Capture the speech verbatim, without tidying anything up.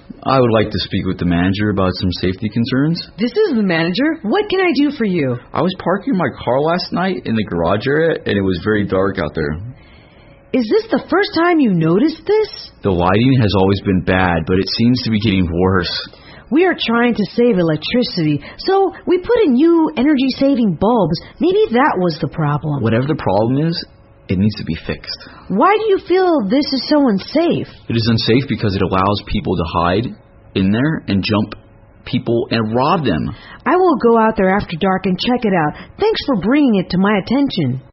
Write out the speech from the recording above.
I would like to speak with the manager about some safety concerns. This is the manager. What can I do for you? I was parking my car last night in the garage area, and it was very dark out there. Is this the first time you noticed this? The lighting has always been bad, but it seems to be getting worse. We are trying to save electricity, so we put in new energy-saving bulbs. Maybe that was the problem. Whatever the problem is, it needs to be fixed. Why do you feel this is so unsafe? It is unsafe because it allows people to hide in there and jump people and rob them. I will go out there after dark and check it out. Thanks for bringing it to my attention.